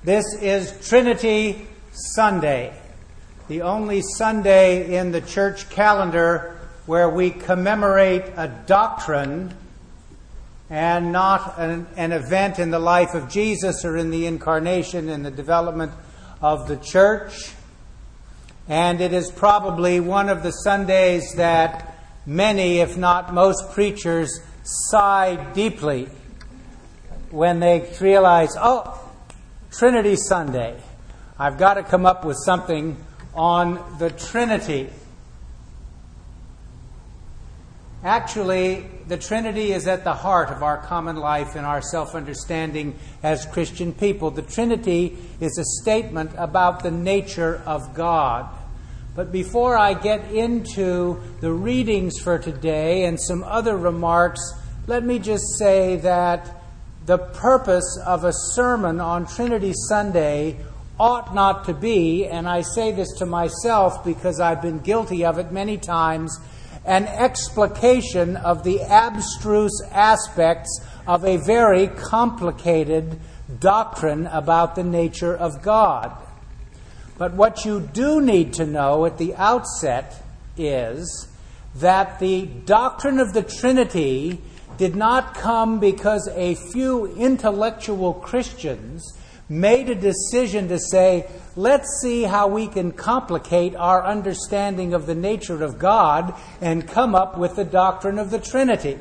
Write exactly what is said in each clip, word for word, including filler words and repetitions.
This is Trinity Sunday, the only Sunday in the church calendar where we commemorate a doctrine and not an, an event in the life of Jesus or in the incarnation and the development of the church. And it is probably one of the Sundays that many, if not most preachers, sigh deeply when they realize, oh, Trinity Sunday. I've got to come up with something on the Trinity. Actually, the Trinity is at the heart of our common life and our self-understanding as Christian people. The Trinity is a statement about the nature of God. But before I get into the readings for today and some other remarks, let me just say that the purpose of a sermon on Trinity Sunday ought not to be, and I say this to myself because I've been guilty of it many times, an explication of the abstruse aspects of a very complicated doctrine about the nature of God. But what you do need to know at the outset is that the doctrine of the Trinity did not come because a few intellectual Christians made a decision to say, let's see how we can complicate our understanding of the nature of God and come up with the doctrine of the Trinity.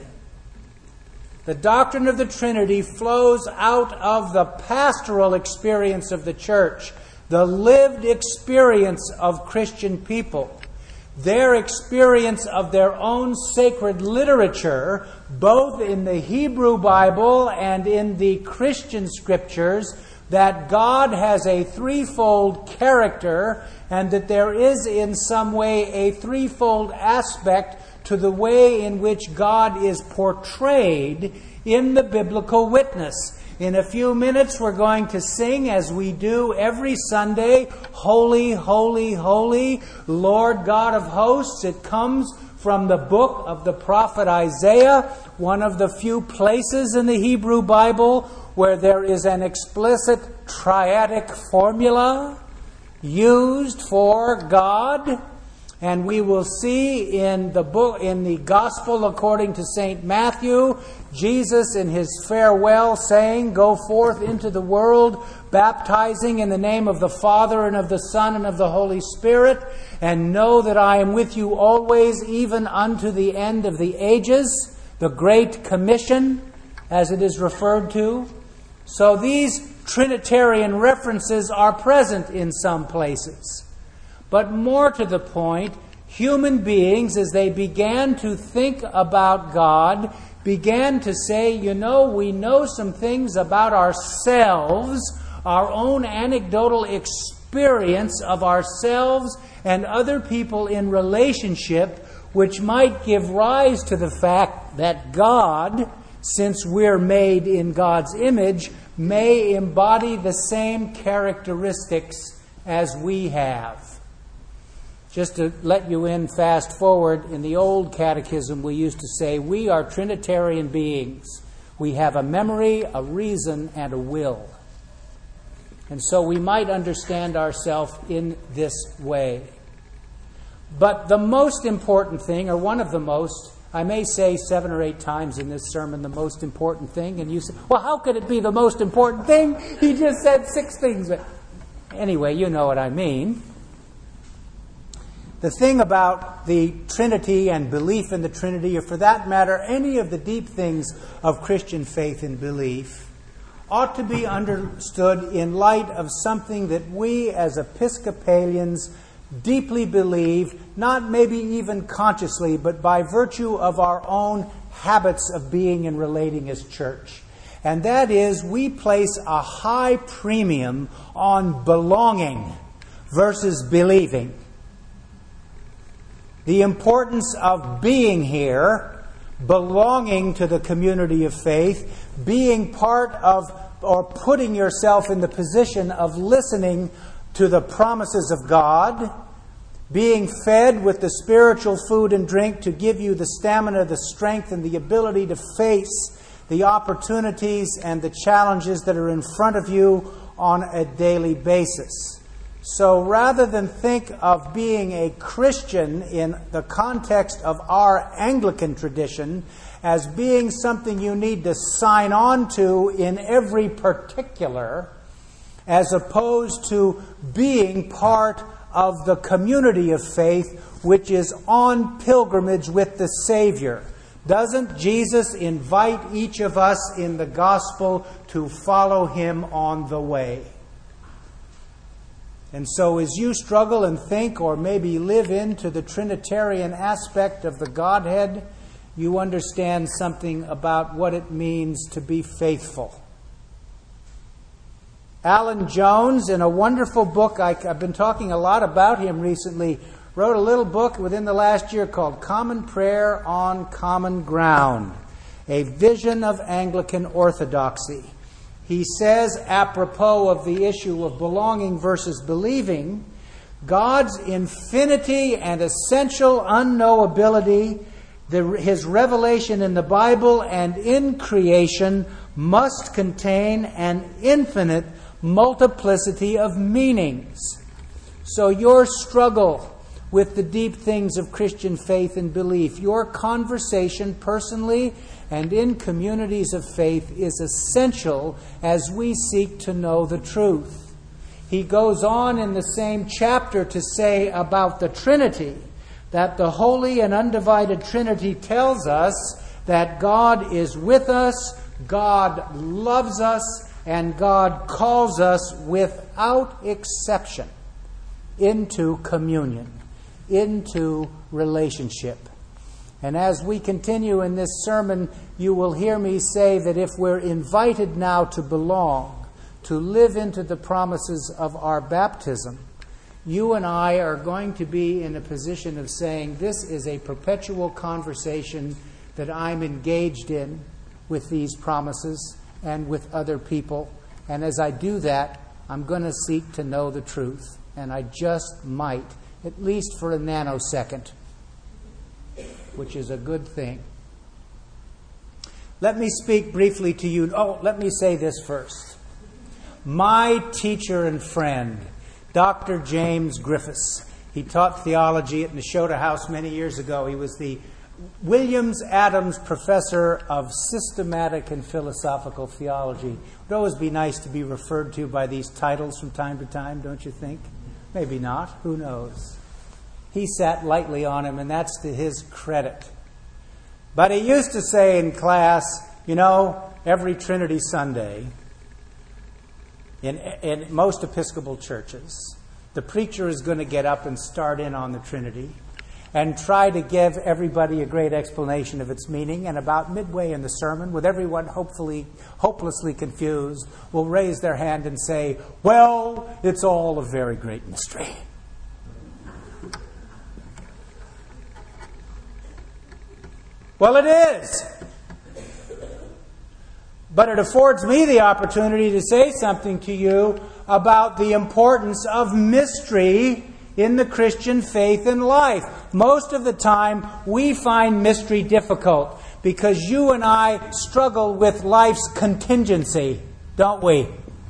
The doctrine of the Trinity flows out of the pastoral experience of the church, the lived experience of Christian people, their experience of their own sacred literature, both in the Hebrew Bible and in the Christian scriptures, that God has a threefold character and that there is in some way a threefold aspect to the way in which God is portrayed in the biblical witness. In a few minutes we're going to sing, as we do every Sunday, Holy, Holy, Holy, Lord God of hosts. It comes from the book of the prophet Isaiah, one of the few places in the Hebrew Bible where there is an explicit triadic formula used for God. And we will see in the book, in the Gospel according to Saint Matthew, Jesus in his farewell saying, "Go forth into the world, baptizing in the name of the Father and of the Son and of the Holy Spirit, and know that I am with you always, even unto the end of the ages." The Great Commission, as it is referred to. So these Trinitarian references are present in some places. But more to the point, human beings, as they began to think about God, began to say, you know, we know some things about ourselves, our own anecdotal experience of ourselves and other people in relationship, which might give rise to the fact that God, since we're made in God's image, may embody the same characteristics as we have. Just to let you in fast forward, in the old catechism we used to say, we are Trinitarian beings. We have a memory, a reason, and a will. And so we might understand ourselves in this way. But the most important thing, or one of the most, I may say seven or eight times in this sermon, the most important thing, and you say, well, how could it be the most important thing? He just said six things. But anyway, you know what I mean. The thing about the Trinity and belief in the Trinity, or for that matter, any of the deep things of Christian faith and belief, ought to be understood in light of something that we as Episcopalians deeply believe, not maybe even consciously, but by virtue of our own habits of being and relating as church. And that is, we place a high premium on belonging versus believing. The importance of being here, belonging to the community of faith, being part of or putting yourself in the position of listening to the promises of God, being fed with the spiritual food and drink to give you the stamina, the strength, and the ability to face the opportunities and the challenges that are in front of you on a daily basis. So rather than think of being a Christian in the context of our Anglican tradition as being something you need to sign on to in every particular, as opposed to being part of the community of faith which is on pilgrimage with the Savior. Doesn't Jesus invite each of us in the gospel to follow Him on the way? And so as you struggle and think or maybe live into the Trinitarian aspect of the Godhead, you understand something about what it means to be faithful. Alan Jones, in a wonderful book, I, I've been talking a lot about him recently, wrote a little book within the last year called Common Prayer on Common Ground, a vision of Anglican orthodoxy. He says, apropos of the issue of belonging versus believing, God's infinity and essential unknowability, the, His revelation in the Bible and in creation, must contain an infinite multiplicity of meanings. So your struggle with the deep things of Christian faith and belief, your conversation personally and in communities of faith is essential as we seek to know the truth. He goes on in the same chapter to say about the Trinity that the Holy and Undivided Trinity tells us that God is with us, God loves us, and God calls us without exception into communion, into relationship. And as we continue in this sermon, you will hear me say that if we're invited now to belong, to live into the promises of our baptism, you and I are going to be in a position of saying, this is a perpetual conversation that I'm engaged in with these promises and with other people. And as I do that, I'm going to seek to know the truth. And I just might, at least for a nanosecond, which is a good thing. Let me speak briefly to you. Oh, let me say this first. My teacher and friend, Doctor James Griffiths, he taught theology at Nashotah House many years ago. He was the Williams Adams Professor of Systematic and Philosophical Theology. It would always be nice to be referred to by these titles from time to time, don't you think? Maybe not. Who knows? He sat lightly on him, and that's to his credit. But he used to say in class, you know, every Trinity Sunday, in, in most Episcopal churches, the preacher is going to get up and start in on the Trinity and try to give everybody a great explanation of its meaning. And about midway in the sermon, with everyone hopefully hopelessly confused, will raise their hand and say, well, it's all a very great mystery. Well, it is. But it affords me the opportunity to say something to you about the importance of mystery in the Christian faith and life. Most of the time, we find mystery difficult because you and I struggle with life's contingency, don't we?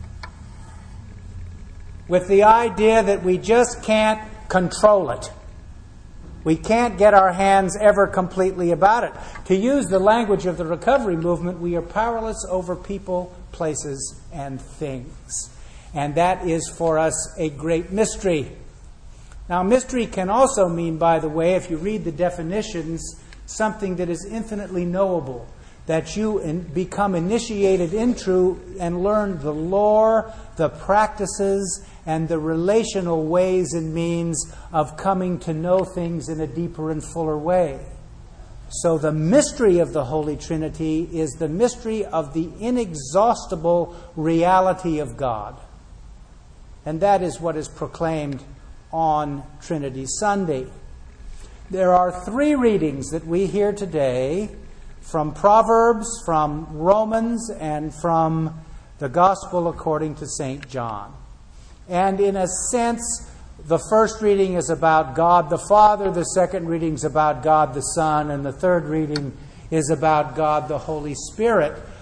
With the idea that we just can't control it. We can't get our hands ever completely about it. To use the language of the recovery movement, we are powerless over people, places, and things. And that is for us a great mystery. Now, mystery can also mean, by the way, if you read the definitions, something that is infinitely knowable, that you in, become initiated into and learn the lore, the practices, and the relational ways and means of coming to know things in a deeper and fuller way. So the mystery of the Holy Trinity is the mystery of the inexhaustible reality of God. And that is what is proclaimed on Trinity Sunday. There are three readings that we hear today from Proverbs, from Romans, and from the Gospel according to Saint John. And in a sense, the first reading is about God the Father, the second reading is about God the Son, and the third reading is about God the Holy Spirit.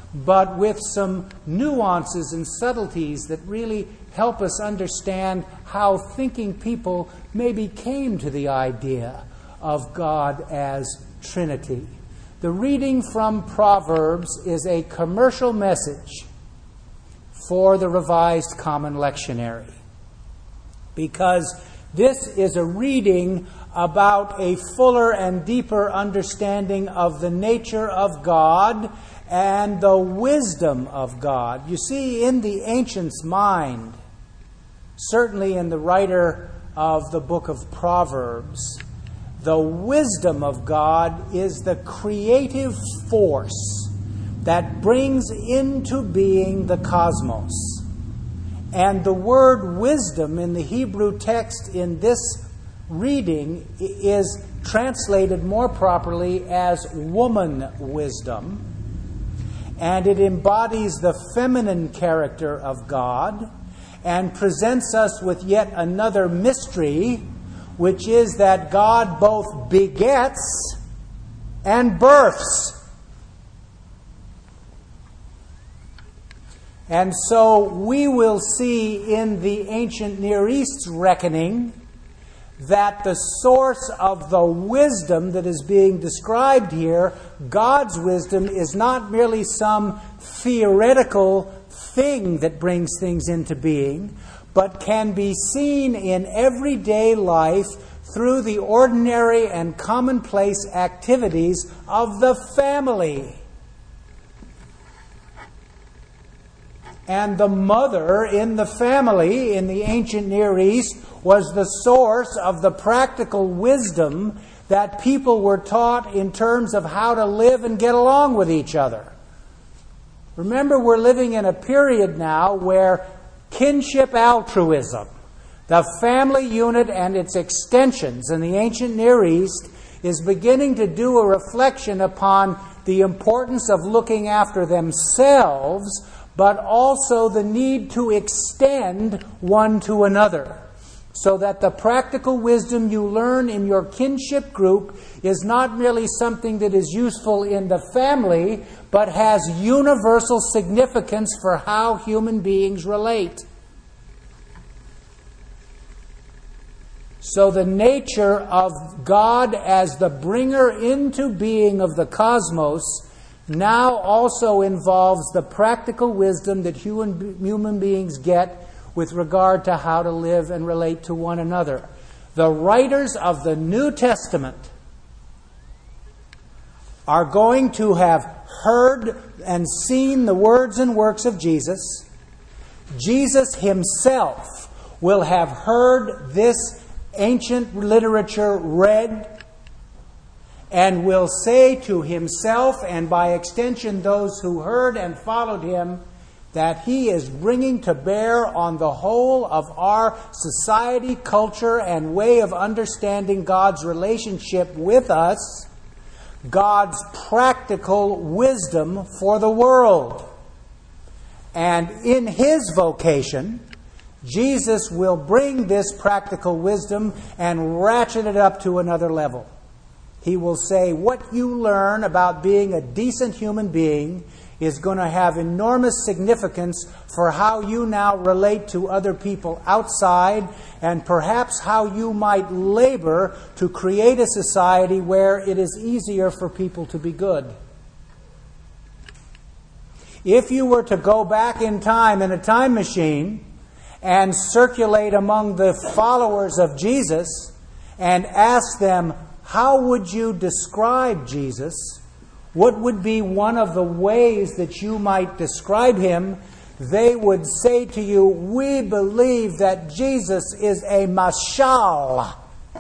but with some nuances and subtleties that really help us understand how thinking people maybe came to the idea of God as Trinity. The reading from Proverbs is a commercial message for the Revised Common Lectionary, because this is a reading about a fuller and deeper understanding of the nature of God and the wisdom of God. You see, in the ancients' mind, certainly in the writer of the book of Proverbs, the wisdom of God is the creative force that brings into being the cosmos. And the word wisdom in the Hebrew text in this reading is translated more properly as woman wisdom. And it embodies the feminine character of God and presents us with yet another mystery, which is that God both begets and births. And so we will see in the ancient Near East's reckoning that the source of the wisdom that is being described here, God's wisdom, is not merely some theoretical thing that brings things into being, but can be seen in everyday life through the ordinary and commonplace activities of the family. And the mother in the family in the ancient Near East was the source of the practical wisdom that people were taught in terms of how to live and get along with each other. Remember, we're living in a period now where kinship altruism, the family unit and its extensions in the ancient Near East, is beginning to do a reflection upon the importance of looking after themselves, but also the need to extend one to another, so that the practical wisdom you learn in your kinship group is not merely something that is useful in the family, but has universal significance for how human beings relate. So the nature of God as the bringer into being of the cosmos now also involves the practical wisdom that human, human beings get with regard to how to live and relate to one another. The writers of the New Testament are going to have heard and seen the words and works of Jesus. Jesus himself will have heard this ancient literature read and will say to himself, and by extension those who heard and followed him, that he is bringing to bear on the whole of our society, culture, and way of understanding God's relationship with us, God's practical wisdom for the world. And in his vocation, Jesus will bring this practical wisdom and ratchet it up to another level. He will say, what you learn about being a decent human being is going to have enormous significance for how you now relate to other people outside, and perhaps how you might labor to create a society where it is easier for people to be good. If you were to go back in time in a time machine and circulate among the followers of Jesus and ask them, how would you describe Jesus? What would be one of the ways that you might describe him? They would say to you, we believe that Jesus is a mashal,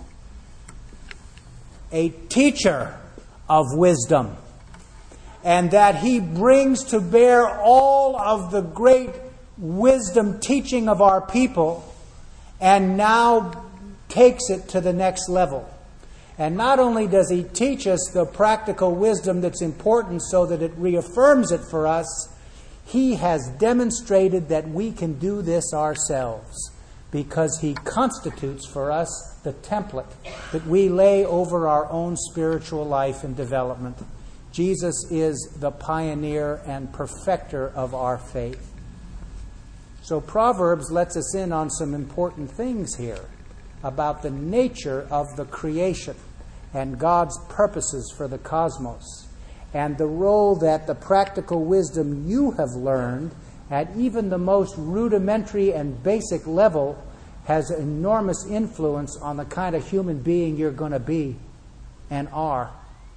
a teacher of wisdom, and that he brings to bear all of the great wisdom teaching of our people and now takes it to the next level. And not only does he teach us the practical wisdom that's important so that it reaffirms it for us, he has demonstrated that we can do this ourselves, because he constitutes for us the template that we lay over our own spiritual life and development. Jesus is the pioneer and perfecter of our faith. So Proverbs lets us in on some important things here about the nature of the creation and God's purposes for the cosmos, and the role that the practical wisdom you have learned at even the most rudimentary and basic level has enormous influence on the kind of human being you're going to be and are.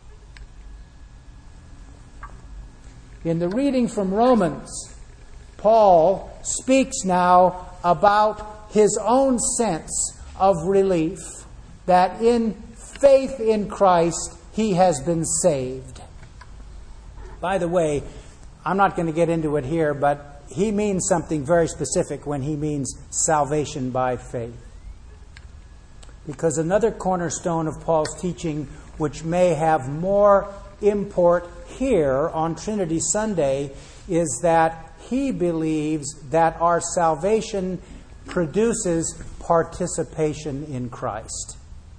In the reading from Romans, Paul speaks now about his own sense of relief that in faith in Christ he has been saved. By the way, I'm not going to get into it here, but he means something very specific when he means salvation by faith. Because another cornerstone of Paul's teaching, which may have more import here on Trinity Sunday, is that he believes that our salvation produces participation in Christ.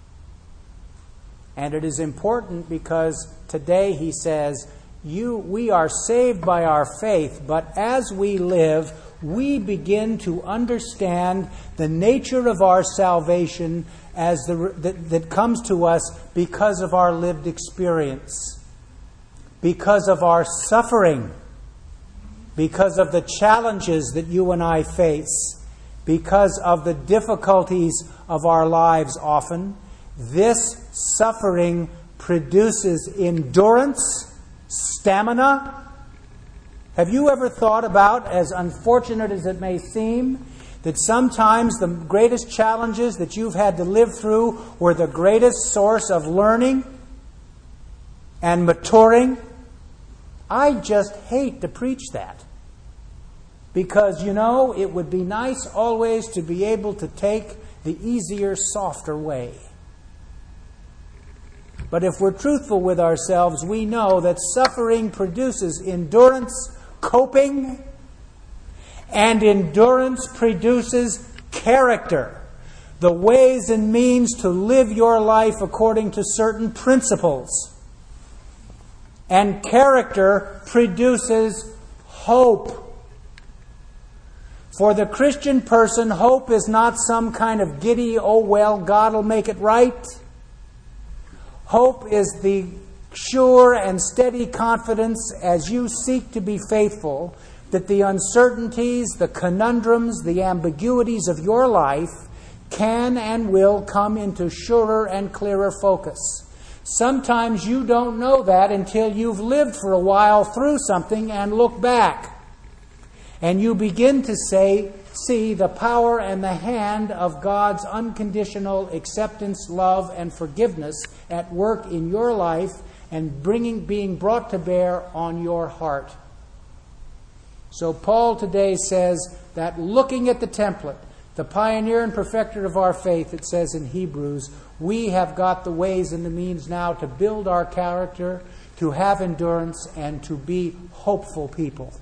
And it is important because today he says, You, we are saved by our faith, but as we live, we begin to understand the nature of our salvation as the, that, that comes to us because of our lived experience, because of our suffering, because of the challenges that you and I face, because of the difficulties of our lives often. This suffering produces endurance, stamina. Have you ever thought about, as unfortunate as it may seem, that sometimes the greatest challenges that you've had to live through were the greatest source of learning and maturing? I just hate to preach that. Because, you know, it would be nice always to be able to take the easier, softer way. But if we're truthful with ourselves, we know that suffering produces endurance, coping, and endurance produces character, the ways and means to live your life according to certain principles. And character produces hope. For the Christian person, hope is not some kind of giddy, oh well, God will make it right. Hope is the sure and steady confidence as you seek to be faithful that the uncertainties, the conundrums, the ambiguities of your life can and will come into surer and clearer focus. Sometimes you don't know that until you've lived for a while through something and look back. And you begin to say, see the power and the hand of God's unconditional acceptance, love, and forgiveness at work in your life and bringing, being brought to bear on your heart. So Paul today says that looking at the template, the pioneer and perfecter of our faith, it says in Hebrews, we have got the ways and the means now to build our character, to have endurance, and to be hopeful people.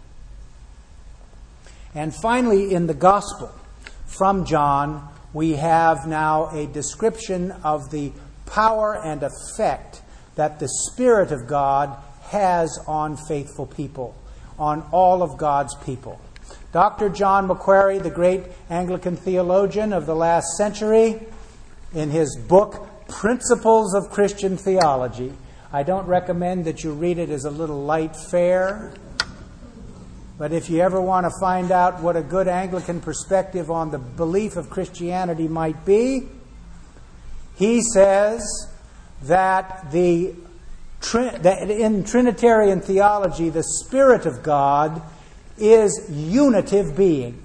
And finally, in the Gospel from John, we have now a description of the power and effect that the Spirit of God has on faithful people, on all of God's people. Doctor John Macquarie, the great Anglican theologian of the last century, in his book, Principles of Christian Theology, I don't recommend that you read it as a little light fare. But if you ever want to find out what a good Anglican perspective on the belief of Christianity might be, he says that, the, that in Trinitarian theology, the Spirit of God is unitive being.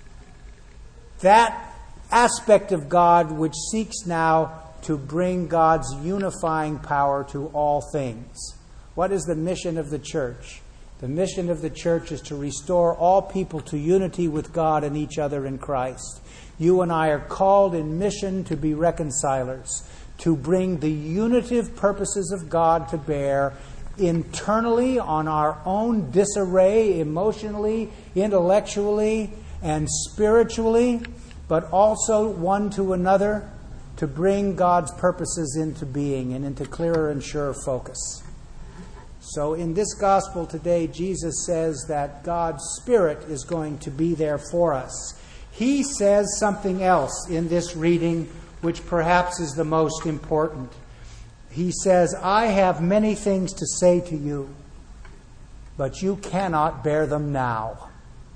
That aspect of God which seeks now to bring God's unifying power to all things. What is the mission of the church? The mission of the church is to restore all people to unity with God and each other in Christ. You and I are called in mission to be reconcilers, to bring the unitive purposes of God to bear internally on our own disarray, emotionally, intellectually, and spiritually, but also one to another to bring God's purposes into being and into clearer and surer focus. So in this gospel today, Jesus says that God's Spirit is going to be there for us. He says something else in this reading, which perhaps is the most important. He says, I have many things to say to you, but you cannot bear them now.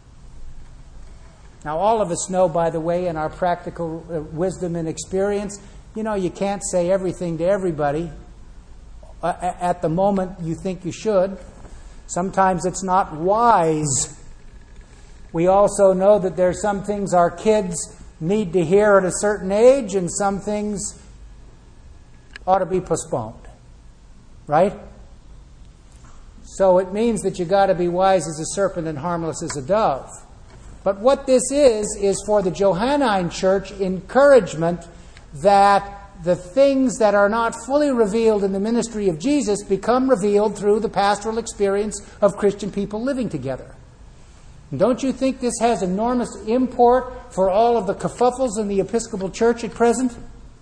Now, all of us know, by the way, in our practical wisdom and experience, you know, you can't say everything to everybody at the moment you think you should. Sometimes it's not wise. We also know that there are some things our kids need to hear at a certain age, and some things ought to be postponed. Right? So it means that you got to be wise as a serpent and harmless as a dove. But what this is, is for the Johannine church encouragement that the things that are not fully revealed in the ministry of Jesus become revealed through the pastoral experience of Christian people living together. And don't you think this has enormous import for all of the kerfuffles in the Episcopal Church at present?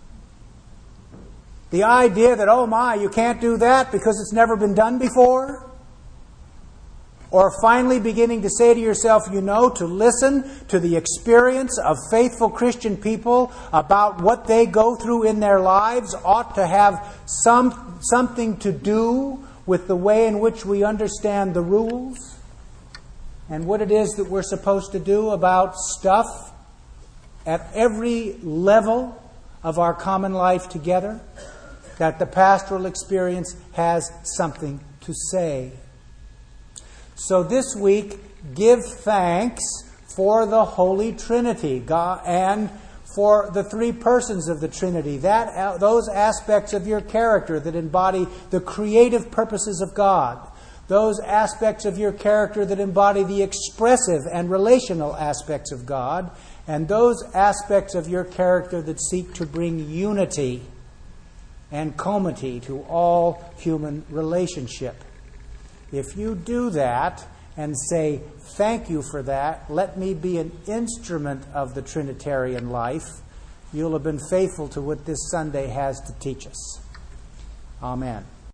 The idea that, oh my, you can't do that because it's never been done before? Or finally beginning to say to yourself, you know, to listen to the experience of faithful Christian people about what they go through in their lives ought to have some something to do with the way in which we understand the rules and what it is that we're supposed to do about stuff at every level of our common life together, that the pastoral experience has something to say. So this week, give thanks for the Holy Trinity, God, and for the three persons of the Trinity. That uh, those aspects of your character that embody the creative purposes of God. Those aspects of your character that embody the expressive and relational aspects of God. And those aspects of your character that seek to bring unity and comity to all human relationship. If you do that and say, thank you for that, let me be an instrument of the Trinitarian life, you'll have been faithful to what this Sunday has to teach us. Amen.